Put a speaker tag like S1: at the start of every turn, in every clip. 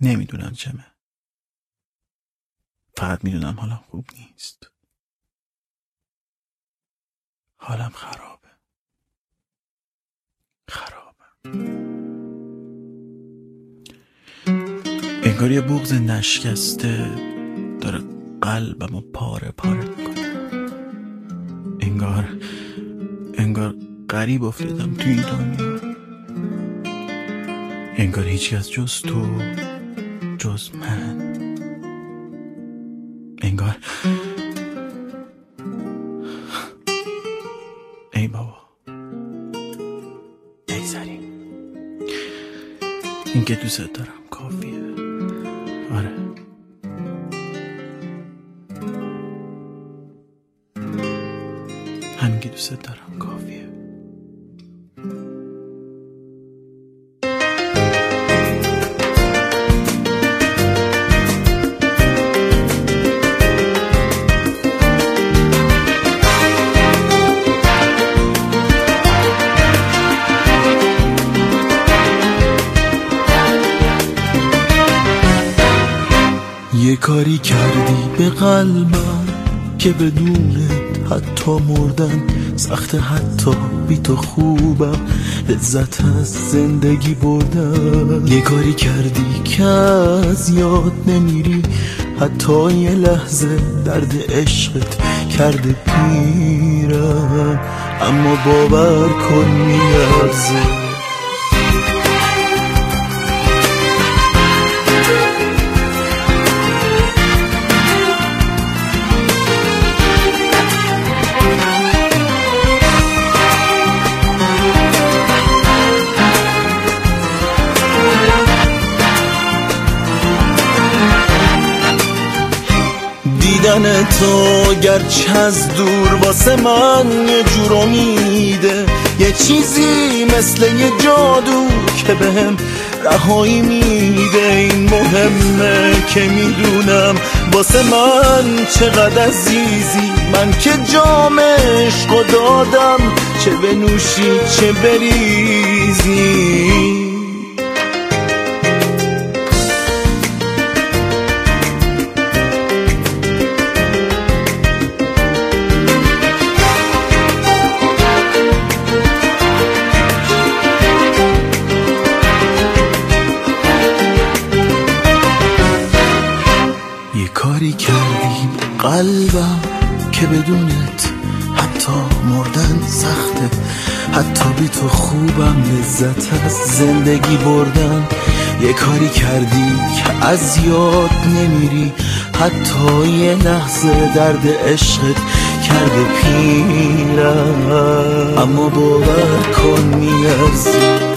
S1: نمیدونم چمه. فقط میدونم حالم خوب نیست. حالم خرابه. انگار یه بغض نشکسته داره قلبمو پاره پاره میکنه. انگار غریب افتادم توی این دنیا. انگار هیچ کس جز تو، جز من. انگار ای بابا بگذاریم. این که دوست دارم کافیه. آره همین که دوست دارم کافیه.
S2: یه کاری کردی به قلبم که بدونت حتی مردن سخت، حتی بی تو خوبم لذت از زندگی بردن. یه کاری کردی که از یاد نمیری، حتی یه لحظه درد عشقت کرده پیرم، اما باور کن میارزه. دیدن تو گرچه از دور واسه من یه جور امیده، یه چیزی مثل یه جادو که بهم رهایی میده. این مهمه که میدونم واسه من چقدر عزیزی، من که جام عشقو دادم، چه بنوشی چه بریزی. کاری کردی قلبم که بدونت حتی مردن سخته، حتی بی تو خوبم لذت از زندگی بردن. یه کاری کردی که از یاد نمیری، حتی یه لحظه درد عشقت کرده پیرم، اما باور کن میارزی.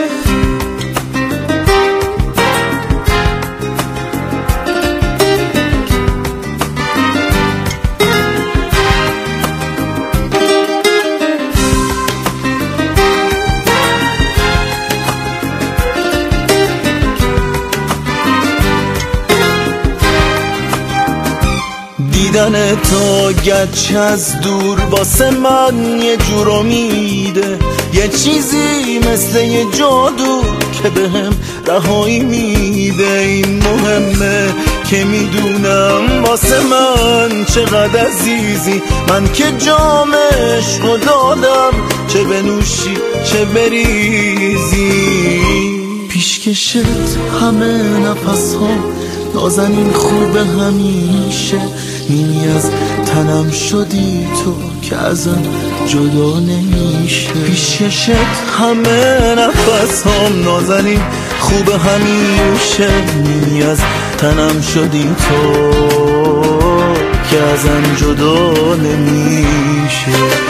S2: دیدن تو گرچه از دور واسه من یه جور امیده، یه چیزی مثل یه جادو که بهم رهایی میده. این مهمه که میدونم واسه من چقدر عزیزی، من که جام عشقو دادم، چه بنوشی چه بریزی. پیشکشت همه نفس ها نازنین خوبه همیشه، نیمی از تنم شدی تو که ازم جدا نمیشه. پیشکشت همه نفس هم نازنین خوبه همیشه، نیمی از تنم شدی تو که ازم جدا نمیشه.